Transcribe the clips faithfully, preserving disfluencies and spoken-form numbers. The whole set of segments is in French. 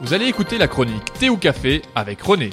Vous allez écouter la chronique Thé ou Café avec René.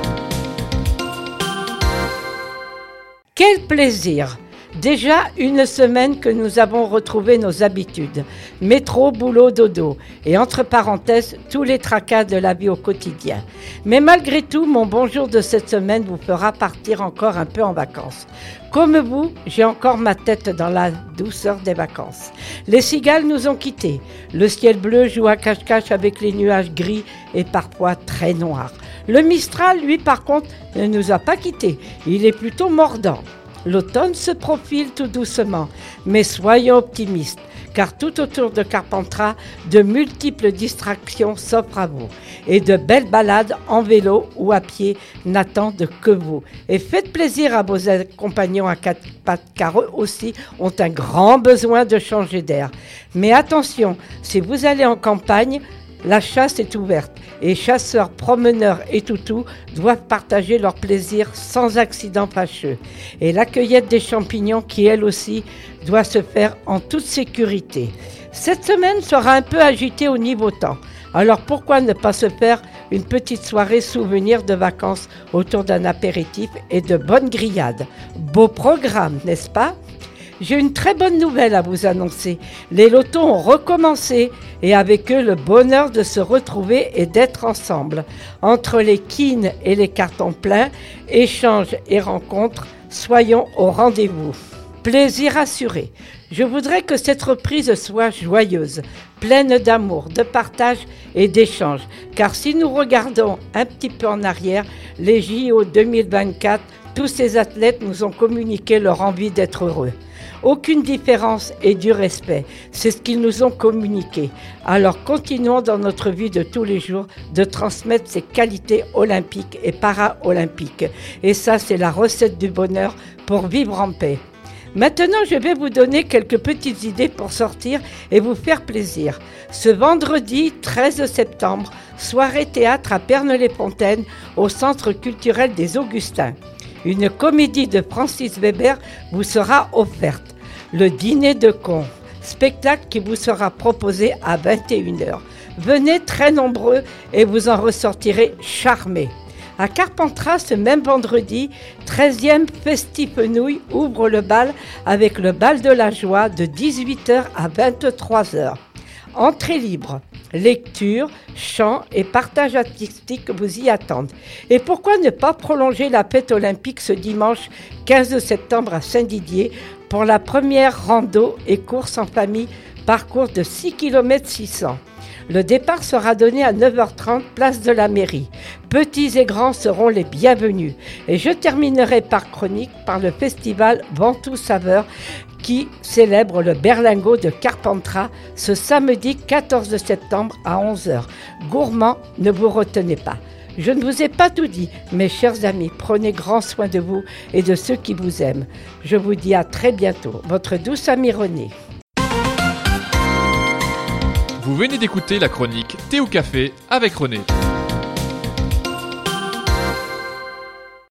Quel plaisir! Déjà une semaine que nous avons retrouvé nos habitudes. Métro, boulot, dodo. Et entre parenthèses, tous les tracas de la vie au quotidien. Mais malgré tout, mon bonjour de cette semaine vous fera partir encore un peu en vacances. Comme vous, j'ai encore ma tête dans la douceur des vacances. Les cigales nous ont quittés. Le ciel bleu joue à cache-cache avec les nuages gris et parfois très noirs. Le Mistral, lui, par contre, ne nous a pas quittés. Il est plutôt mordant. L'automne se profile tout doucement, mais soyons optimistes, car tout autour de Carpentras, de multiples distractions s'offrent à vous, et de belles balades en vélo ou à pied n'attendent que vous. Et faites plaisir à vos compagnons à quatre pattes, car eux aussi ont un grand besoin de changer d'air. Mais attention, si vous allez en campagne, la chasse est ouverte et chasseurs, promeneurs et toutous doivent partager leur plaisir sans accident fâcheux. Et la cueillette des champignons qui, elle aussi, doit se faire en toute sécurité. Cette semaine sera un peu agitée au niveau temps. Alors pourquoi ne pas se faire une petite soirée souvenir de vacances autour d'un apéritif et de bonnes grillades? Beau programme, n'est-ce pas? J'ai une très bonne nouvelle à vous annoncer. Les lotos ont recommencé et avec eux le bonheur de se retrouver et d'être ensemble. Entre les quines et les cartons pleins, échanges et rencontres, soyons au rendez-vous. Plaisir assuré. Je voudrais que cette reprise soit joyeuse, pleine d'amour, de partage et d'échange. Car si nous regardons un petit peu en arrière, les J O deux mille vingt-quatre, tous ces athlètes nous ont communiqué leur envie d'être heureux. Aucune différence et du respect, c'est ce qu'ils nous ont communiqué. Alors continuons dans notre vie de tous les jours de transmettre ces qualités olympiques et para-olympiques. Et ça, c'est la recette du bonheur pour vivre en paix. Maintenant, je vais vous donner quelques petites idées pour sortir et vous faire plaisir. Ce vendredi treize septembre, soirée théâtre à Pernes-les-Fontaines au Centre culturel des Augustins. Une comédie de Francis Weber vous sera offerte. Le dîner de cons, spectacle qui vous sera proposé à vingt et une heures. Venez très nombreux et vous en ressortirez charmés. À Carpentras, ce même vendredi, treizième Festif Nouilles ouvre le bal avec le bal de la joie de dix-huit heures à vingt-trois heures. Entrée libre, lecture, chant et partage artistique vous y attendent. Et pourquoi ne pas prolonger la fête olympique ce dimanche quinze septembre à Saint-Didier pour la première rando et course en famille, parcours de six kilomètres six cents. Le départ sera donné à neuf heures trente, place de la mairie. Petits et grands seront les bienvenus. Et je terminerai par chronique par le festival Ventoux Saveur qui célèbre le berlingot de Carpentras ce samedi quatorze septembre à onze heures. Gourmands, ne vous retenez pas. Je ne vous ai pas tout dit, mes chers amis, prenez grand soin de vous et de ceux qui vous aiment. Je vous dis à très bientôt. Votre douce amie René. Vous venez d'écouter la chronique Thé ou Café avec René.